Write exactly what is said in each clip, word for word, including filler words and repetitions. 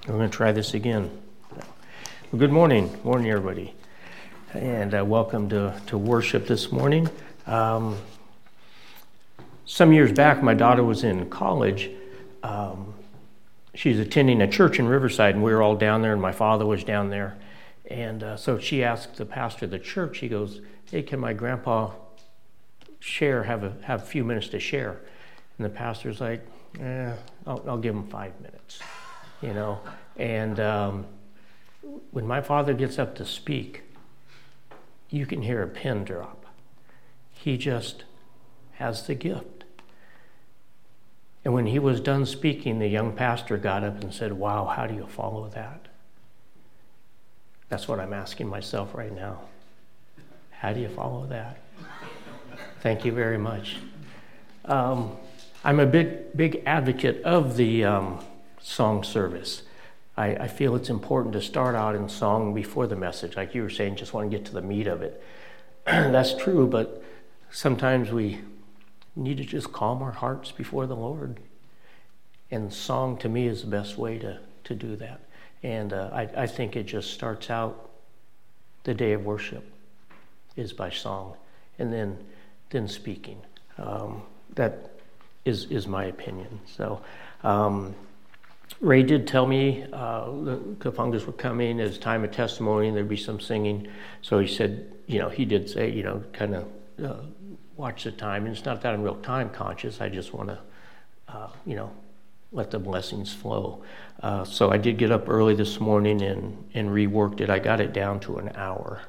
We're going to try this again. Well, good morning. Morning, everybody. And uh, welcome to, to worship this morning. Um, some years back, my daughter was in college. Um, she's attending a church in Riverside, and we were all down there, and my father was down there. And uh, so she asked the pastor of the church, he goes, hey, can my grandpa share, have a, have a few minutes to share? And the pastor's like, eh, I'll, I'll give him five minutes. You know, and um, when my father gets up to speak, you can hear a pin drop. He just has the gift. And when he was done speaking, the young pastor got up and said, wow, how do you follow that? That's what I'm asking myself right now. How do you follow that? Thank you very much. Um, I'm a big, big advocate of the um, song service. I, I feel it's important to start out in song before the message. Like you were saying, just want to get to the meat of it. That's true, but sometimes we need to just calm our hearts before the Lord. And song, to me, is the best way to, to do that. And uh, I, I think it just starts out the day of worship is by song, and then then speaking. Um, that is, is my opinion. So um, Ray did tell me uh, the Kafungas were coming. As time of testimony, there'd be some singing. So he said, you know, he did say, you know, kind of uh, watch the time. And it's not that I'm real time conscious. I just want to, uh, you know, let the blessings flow. Uh, so I did get up early this morning and, and reworked it. I got it down to an hour.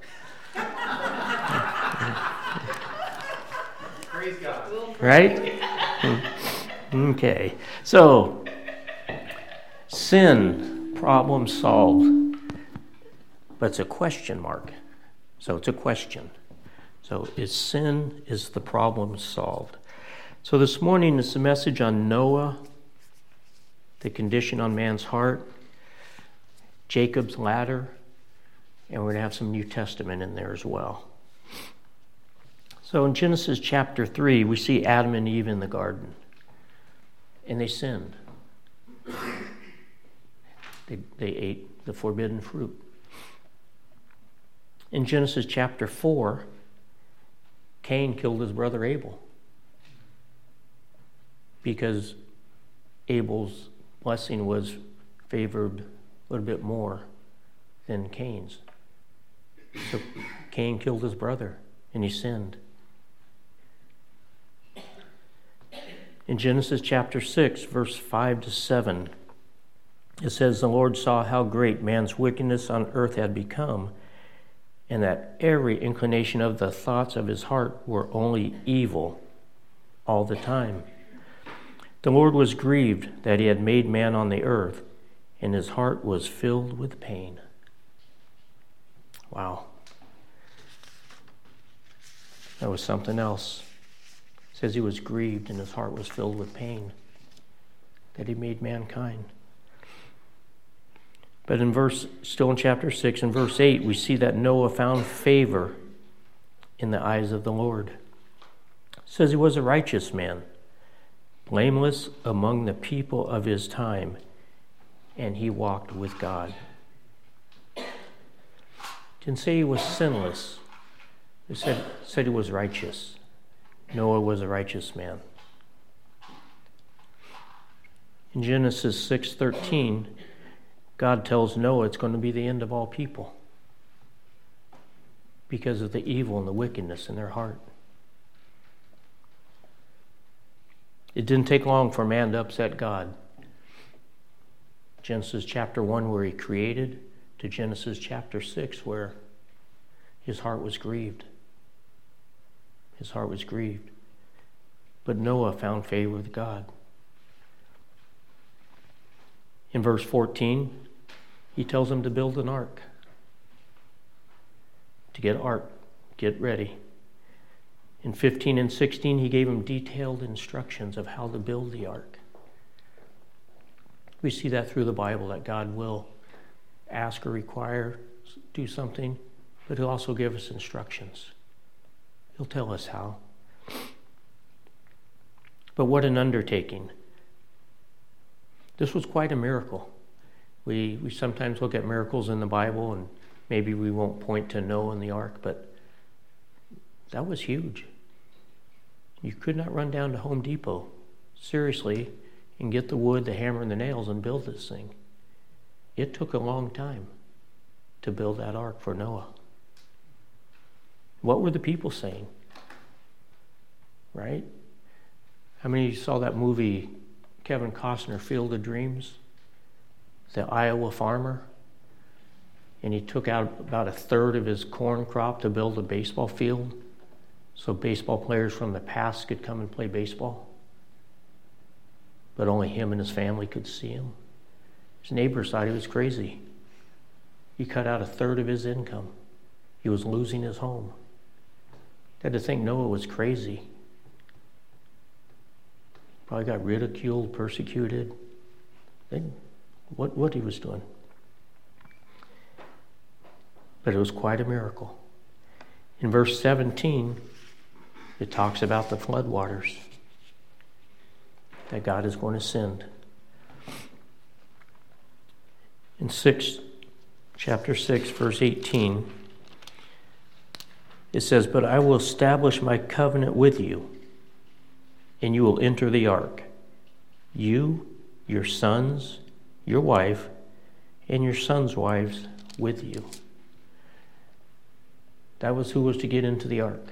Praise God. Right? Okay. So, sin, problem solved. But it's a question mark. So it's a question. So is sin, is the problem solved? So this morning is a message on Noah, the condition on man's heart, Jacob's ladder, and we're going to have some New Testament in there as well. So in Genesis chapter three, we see Adam and Eve in the garden, and they sinned. They, they ate the forbidden fruit. In Genesis chapter four, Cain killed his brother Abel because Abel's blessing was favored a little bit more than Cain's. So Cain killed his brother, and he sinned. In Genesis chapter six, verse five to seven, it says, the Lord saw how great man's wickedness on earth had become, and that every inclination of the thoughts of his heart were only evil all the time. The Lord was grieved that he had made man on the earth, and his heart was filled with pain. Wow. That was something else. It says he was grieved and his heart was filled with pain that he made mankind. But in verse, still in chapter six, in verse eight, we see that Noah found favor in the eyes of the Lord. It says he was a righteous man, blameless among the people of his time, and he walked with God. Didn't say he was sinless. It said, said he was righteous. Noah was a righteous man. In Genesis six thirteen, God tells Noah it's going to be the end of all people because of the evil and the wickedness in their heart. It didn't take long for man to upset God. Genesis chapter one, where he created, to Genesis chapter six, where his heart was grieved. His heart was grieved. But Noah found favor with God. In verse fourteen, he tells him to build an ark. To get ark, get ready. In fifteen and sixteen, he gave him detailed instructions of how to build the ark. We see that through the Bible, that God will ask or require, do something, but he'll also give us instructions. He'll tell us how. But what an undertaking. This was quite a miracle. We, we sometimes look at miracles in the Bible, and maybe we won't point to Noah and the ark, but that was huge. You could not run down to Home Depot, seriously, and get the wood, the hammer, and the nails and build this thing. It took a long time to build that ark for Noah. What were the people saying? Right? How many of you saw that movie, Kevin Costner, Field of Dreams? The Iowa farmer. And he took out about a third of his corn crop to build a baseball field so baseball players from the past could come and play baseball. But only him and his family could see him. His neighbors thought he was crazy. He cut out a third of his income. He was losing his home. They had to think Noah was crazy. Probably got ridiculed, persecuted. They, what, what he was doing. But it was quite a miracle. In verse seventeen, it talks about the floodwaters that God is going to send. In six, chapter six, verse eighteen, it says, "But I will establish my covenant with you, and you will enter the ark, you, your sons, your wife, and your sons' wives with you." That was who was to get into the ark.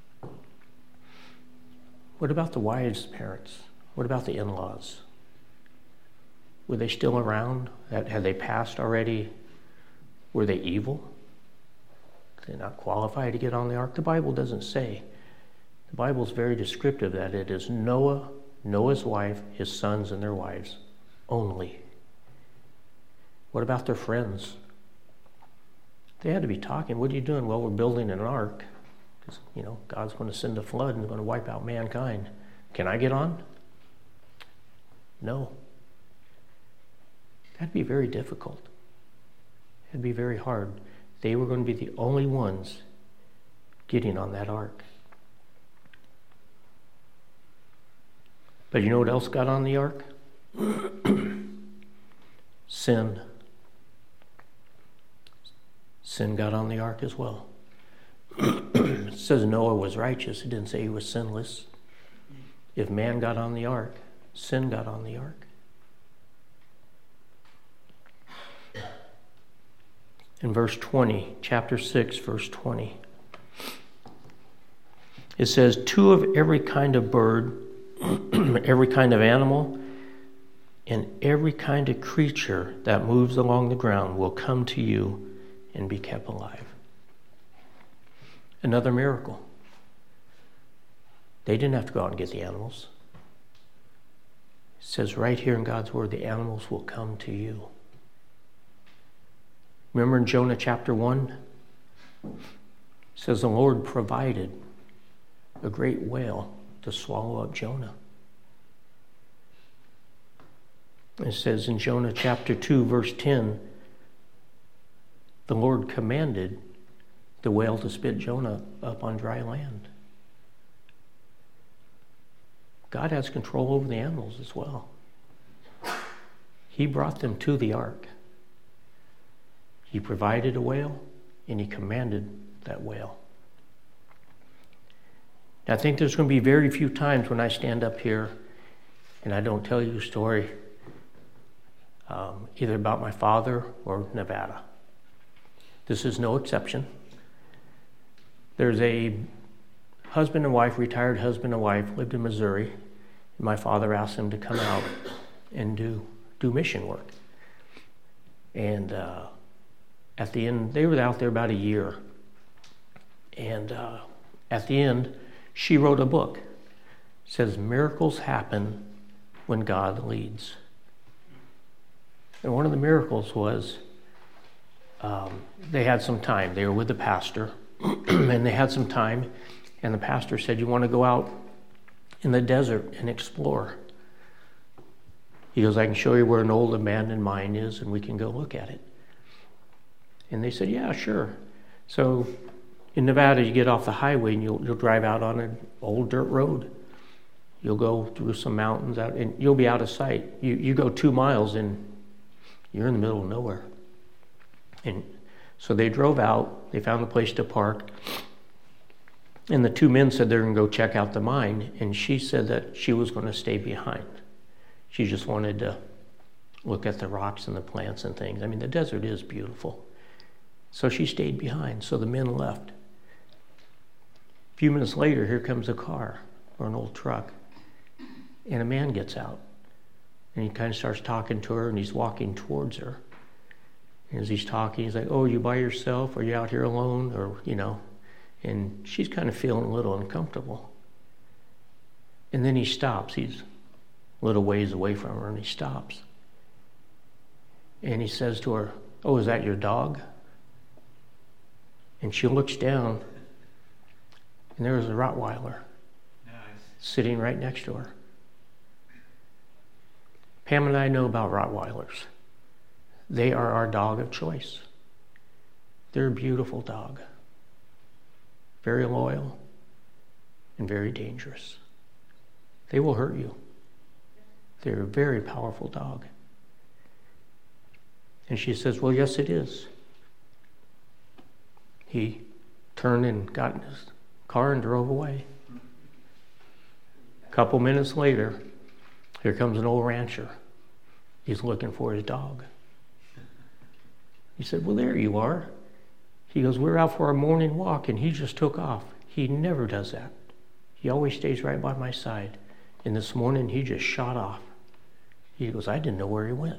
What about the wives' parents? What about the in-laws? Were they still around? Had they passed already? Were they evil? Did they not qualify to get on the ark? The Bible doesn't say. The Bible is very descriptive that it is Noah, Noah's wife, his sons, and their wives only. What about their friends? They had to be talking. What are you doing? Well, we're building an ark. Because, you know, God's going to send a flood and going to wipe out mankind. Can I get on? No. That'd be very difficult. It'd be very hard. They were going to be the only ones getting on that ark. But you know what else got on the ark? Sin. Sin got on the ark as well. It says Noah was righteous. It didn't say he was sinless. If man got on the ark, sin got on the ark. In verse twenty, chapter six, verse twenty, it says, "Two of every kind of bird, every kind of animal, and every kind of creature that moves along the ground will come to you and be kept alive." Another miracle. They didn't have to go out and get the animals. It says right here in God's word, the animals will come to you. Remember in Jonah chapter one? It says the Lord provided a great whale to swallow up Jonah. It says in Jonah chapter two, verse ten, the Lord commanded the whale to spit Jonah up on dry land. God has control over the animals as well. He brought them to the ark. He provided a whale, and he commanded that whale. Now, I think there's going to be very few times when I stand up here and I don't tell you a story um, either about my father or Nevada. This is no exception. There's a husband and wife, retired husband and wife, lived in Missouri. And my father asked them to come out and do, do mission work. And uh, at the end, they were out there about a year. And uh, at the end, she wrote a book. It says, "Miracles happen when God leads." And one of the miracles was um, they had some time. They were with the pastor. And they had some time, and the pastor said, "You want to go out in the desert and explore?" He goes, "I can show you where an old abandoned mine is, and we can go look at it." And they said, "Yeah, sure." So in Nevada, you get off the highway, and you'll, you'll drive out on an old dirt road. You'll go through some mountains, out, and you'll be out of sight. You, you go two miles, and You're in the middle of nowhere. And so they drove out. They found a place to park. And the two men said they're going to go check out the mine. And she said that she was going to stay behind. She just wanted to look at the rocks and the plants and things. I mean, the desert is beautiful. So she stayed behind. So the men left. A few minutes later, here comes a car or an old truck. And a man gets out. And he kind of starts talking to her, and he's walking towards her. And as he's talking, he's like, oh, you by yourself? Are you out here alone? Or, you know. And she's kind of feeling a little uncomfortable. And then he stops. He's a little ways away from her, and he stops. And he says to her, oh, is that your dog? And she looks down, and there was a Rottweiler nice. Sitting right next to her. Pam and I know about Rottweilers. They are our dog of choice. They're a beautiful dog. Very loyal and very dangerous. They will hurt you. They're a very powerful dog. And she says, well, yes, it is. He turned and got in his car and drove away. A couple minutes later, here comes an old rancher. He's looking for his dog. He said, well, there you are. He goes, we're out for our morning walk, and he just took off. He never does that. He always stays right by my side. And this morning, he just shot off. He goes, I didn't know where he went.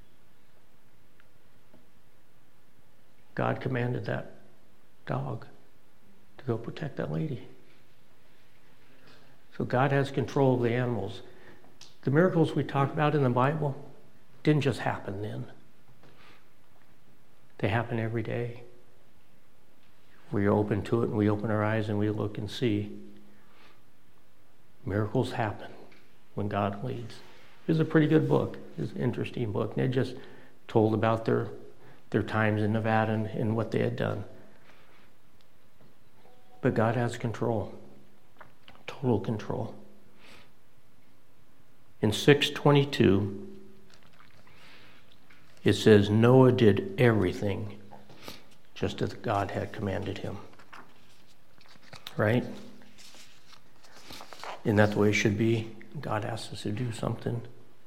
God commanded that dog to go protect that lady. So God has control of the animals. The miracles we talk about in the Bible didn't just happen then. They happen every day. We're open to it and we open our eyes and we look and see. Miracles happen when God leads. It was a pretty good book. It was an interesting book. And it just told about their their times in Nevada and, and what they had done. But God has control. Total control. In six twenty-two, it says Noah did everything just as God had commanded him. Right? Isn't that the way it should be? God asks us to do something.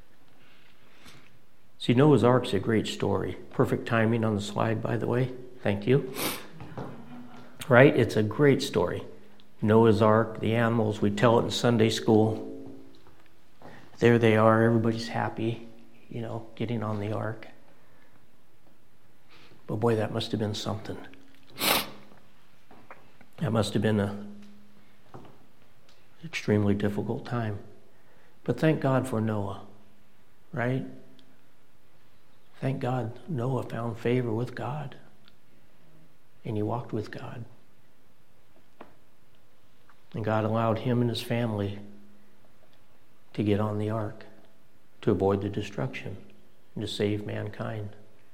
See, Noah's Ark's a great story. Perfect timing on the slide, by the way. Thank you. Right? It's a great story. Noah's Ark, the animals, we tell it in Sunday school. There they are, everybody's happy, you know, getting on the ark. But boy, that must have been something. That must have been a extremely difficult time. But thank God for Noah, right? Thank God Noah found favor with God. And he walked with God. And God allowed him and his family to get on the ark, to avoid the destruction, and to save mankind.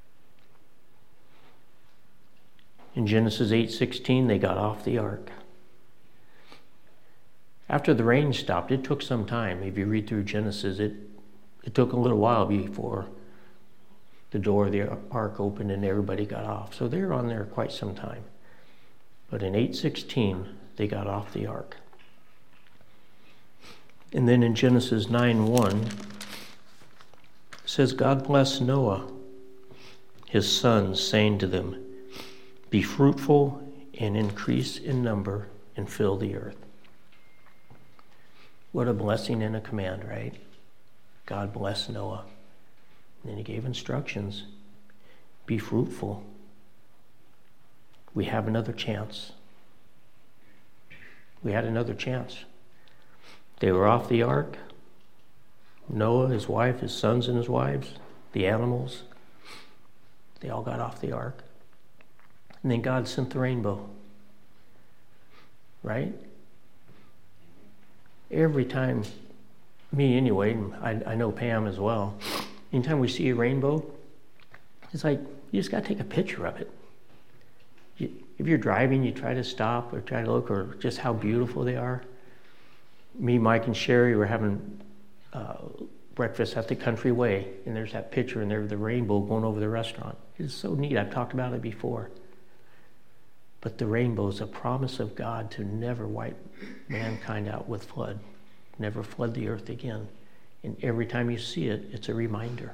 In Genesis eight sixteen, they got off the ark. After the rain stopped, it took some time. If you read through Genesis, it, it took a little while before the door of the ark opened and everybody got off. So they were on there quite some time. But in eight sixteen, they got off the ark. And then in Genesis nine one, it says, God blessed Noah, his sons, saying to them, be fruitful and increase in number and fill the earth. What a blessing and a command, right? God blessed Noah. And then he gave instructions. Be fruitful. We have another chance. We had another chance. They were off the ark. Noah, his wife, his sons and his wives, the animals, they all got off the ark. And then God sent the rainbow. Right? Every time, me anyway, and I, I know Pam as well, anytime we see a rainbow, it's like, you just got to take a picture of it. You, if you're driving, you try to stop or try to look or just how beautiful they are. Me, Mike, and Sherry were having uh, breakfast at the Country Way, and there's that picture, and there's the rainbow going over the restaurant. It's so neat. I've talked about it before. But the rainbow is a promise of God to never wipe mankind out with flood, never flood the earth again. And every time you see it, it's a reminder.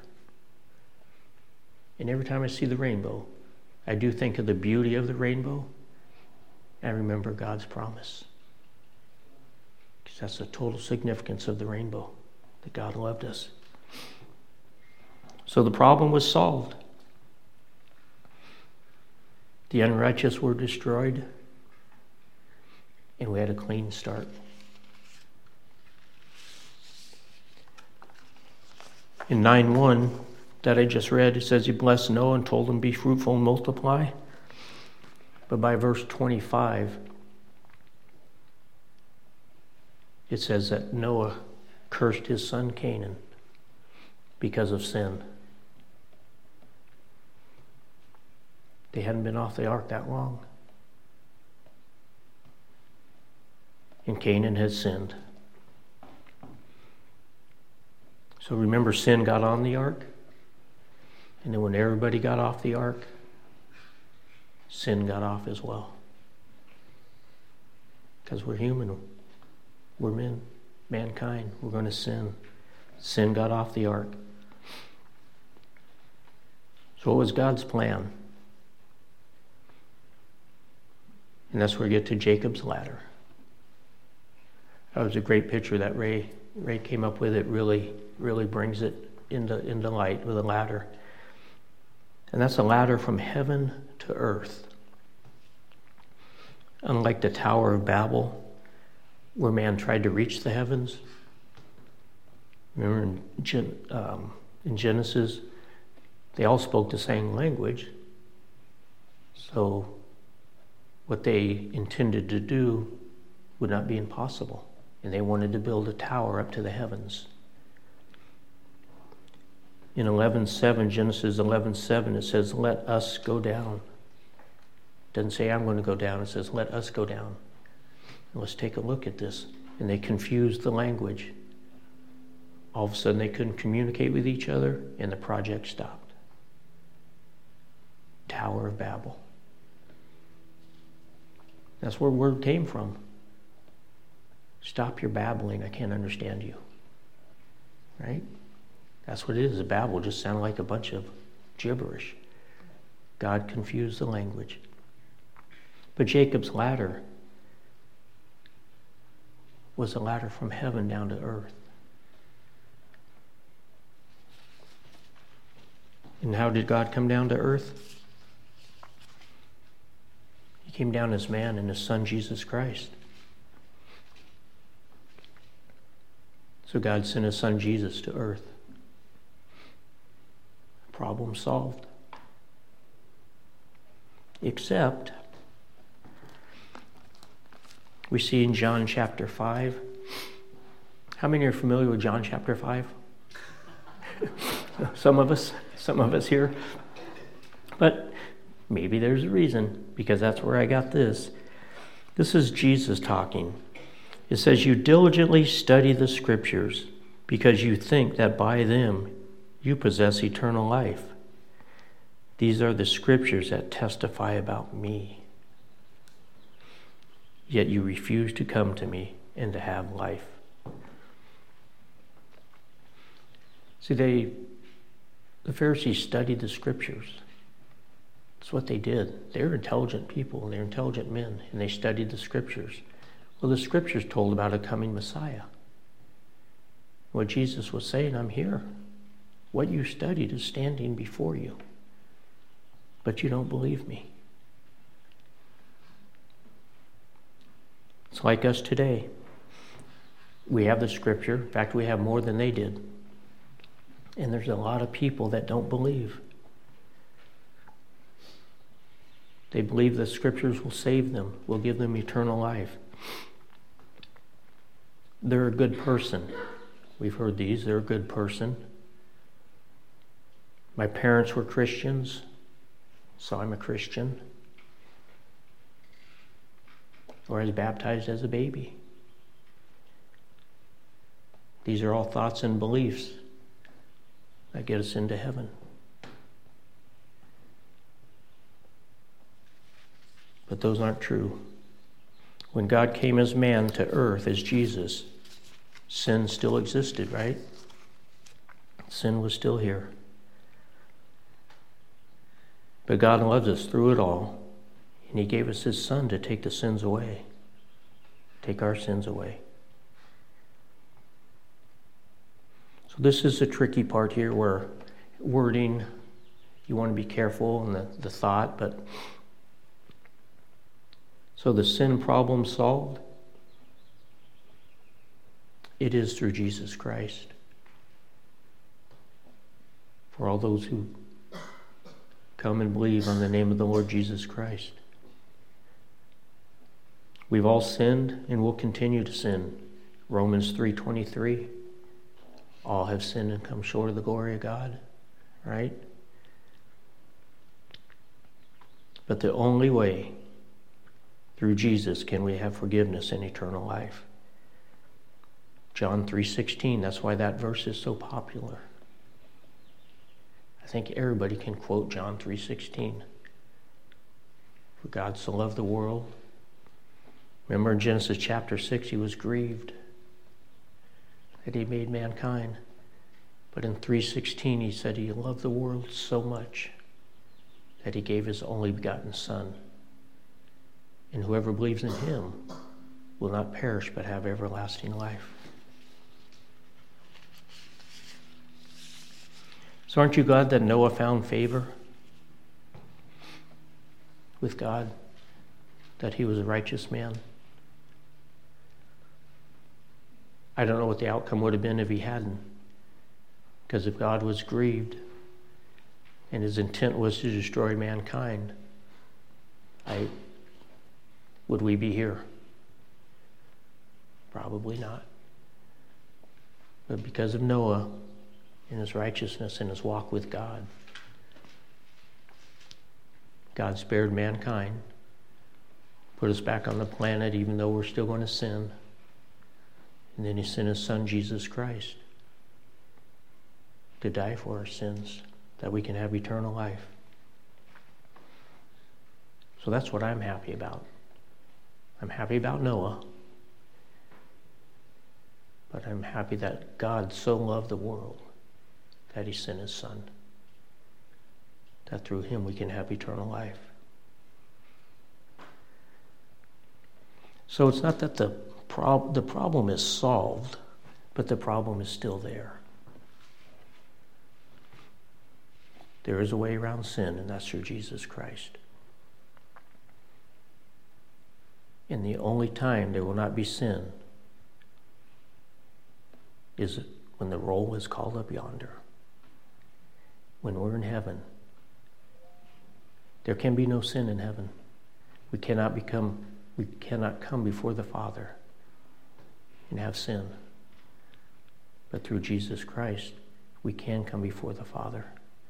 And every time I see the rainbow, I do think of the beauty of the rainbow. I remember God's promise. Because that's the total significance of the rainbow, that God loved us. So the problem was solved. The unrighteous were destroyed, and we had a clean start. In nine one that I just read, it says he blessed Noah and told him, be fruitful and multiply. But by verse twenty-five, it says that Noah cursed his son Canaan because of sin. They hadn't been off the ark that long. And Canaan had sinned. So remember, sin got on the ark. And then when everybody got off the ark, sin got off as well. Because we're human. We're men, mankind. We're going to sin. Sin got off the ark. So what was God's plan? And that's where we get to Jacob's ladder. That was a great picture that Ray Ray came up with. It really, really brings it into, into light with a ladder. And that's a ladder from heaven to earth. Unlike the Tower of Babel, where man tried to reach the heavens. Remember in, Gen, um, in Genesis, they all spoke the same language. So what they intended to do would not be impossible. And they wanted to build a tower up to the heavens. In eleven seven, Genesis eleven seven, it says, let us go down. It doesn't say I'm going to go down. It says, let us go down. And let's take a look at this. And they confused the language. All of a sudden, they couldn't communicate with each other, and the project stopped. Tower of Babel. That's where the word came from. Stop your babbling, I can't understand you. Right? That's what it is. A babble just sounded like a bunch of gibberish. God confused the language. But Jacob's ladder was a ladder from heaven down to earth. And how did God come down to earth? He came down as man in his Son, Jesus Christ. So God sent his Son, Jesus, to earth. Problem solved. Except, we see in John chapter five. How many are familiar with John chapter five? Some of us, some of us here. But maybe there's a reason, because that's where I got this. This is Jesus talking. It says, you diligently study the scriptures because you think that by them you possess eternal life. These are the scriptures that testify about me. Yet you refuse to come to me and to have life. See, they, the Pharisees studied the scriptures. That's what they did. They're intelligent people, and they're intelligent men, and they studied the scriptures. Well, the scriptures told about a coming Messiah. What Jesus was saying, I'm here. What you studied is standing before you. But you don't believe me. It's like us today. We have the scripture. In fact, we have more than they did. And there's a lot of people that don't believe. They believe the scriptures will save them, will give them eternal life. They're a good person. We've heard these. They're a good person. My parents were Christians, so I'm a Christian. Or I was baptized as a baby. These are all thoughts and beliefs that get us into heaven. But those aren't true. When God came as man to earth, as Jesus, sin still existed, right? Sin was still here. But God loved us through it all, and he gave us his Son to take the sins away, take our sins away. So this is the tricky part here where wording, you want to be careful in the, the thought, but so the sin problem solved? It is through Jesus Christ. For all those who come and believe on the name of the Lord Jesus Christ. We've all sinned and will continue to sin. Romans three twenty-three. All have sinned and come short of the glory of God. Right? But the only way, through Jesus, can we have forgiveness and eternal life. John three sixteen, that's why that verse is so popular. I think everybody can quote John three sixteen. For God so loved the world. Remember in Genesis chapter six, he was grieved that he made mankind. But in three sixteen, he said he loved the world so much that he gave his only begotten Son. And whoever believes in him will not perish but have everlasting life. So aren't you glad that Noah found favor with God? That he was a righteous man? I don't know what the outcome would have been if he hadn't. Because if God was grieved and his intent was to destroy mankind, I, would we be here? Probably not. But because of Noah and his righteousness and his walk with God, God spared mankind, put us back on the planet even though we're still going to sin. And then he sent his Son, Jesus Christ, to die for our sins, that we can have eternal life. So that's what I'm happy about. I'm happy about Noah, but I'm happy that God so loved the world that he sent his Son, that through him we can have eternal life. So it's not that the prob- the problem is solved, but the problem is still there. There is a way around sin, and that's through Jesus Christ. And the only time there will not be sin is when the roll is called up yonder. When we're in heaven. There can be no sin in heaven. We cannot become, we cannot come before the Father and have sin. But through Jesus Christ, we can come before the Father.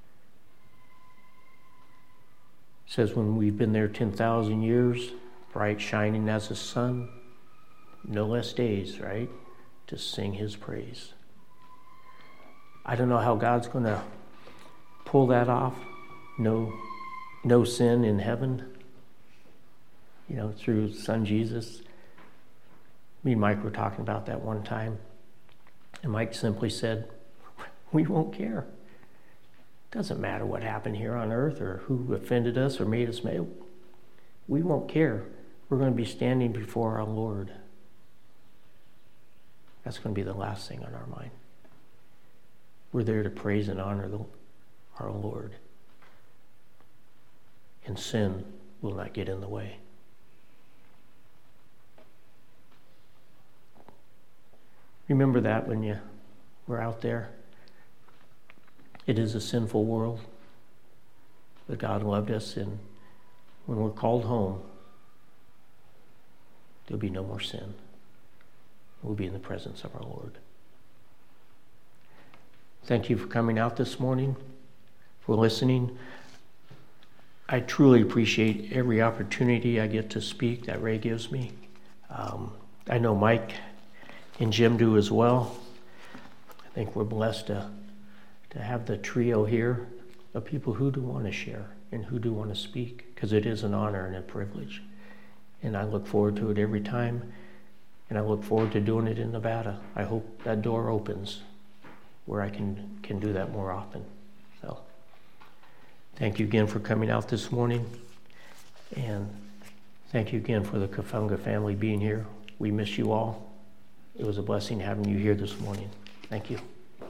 It says when we've been there ten thousand years, bright shining as the sun, no less days, right, to sing his praise. I don't know how God's going to pull that off. No, no sin in heaven, you know, through Son Jesus. Me and Mike were talking about that one time, and Mike simply said, we won't care. Doesn't matter what happened here on earth or who offended us or made us mad. We won't care. We're going to be standing before our Lord. That's going to be the last thing on our mind. We're there to praise and honor the, our Lord. And sin will not get in the way. Remember that when you were out there. It is a sinful world, but God loved us, and when we're called home, there'll be no more sin. We'll be in the presence of our Lord. Thank you for coming out this morning, for listening. I truly appreciate every opportunity I get to speak that Ray gives me. Um, I know Mike and Jim do as well. I think we're blessed to, to have the trio here of people who do want to share and who do want to speak, because it is an honor and a privilege. And I look forward to it every time, and I look forward to doing it in Nevada. I hope that door opens where I can, can do that more often. So thank you again for coming out this morning, and thank you again for the Kafunga family being here. We miss you all. It was a blessing having you here this morning. Thank you.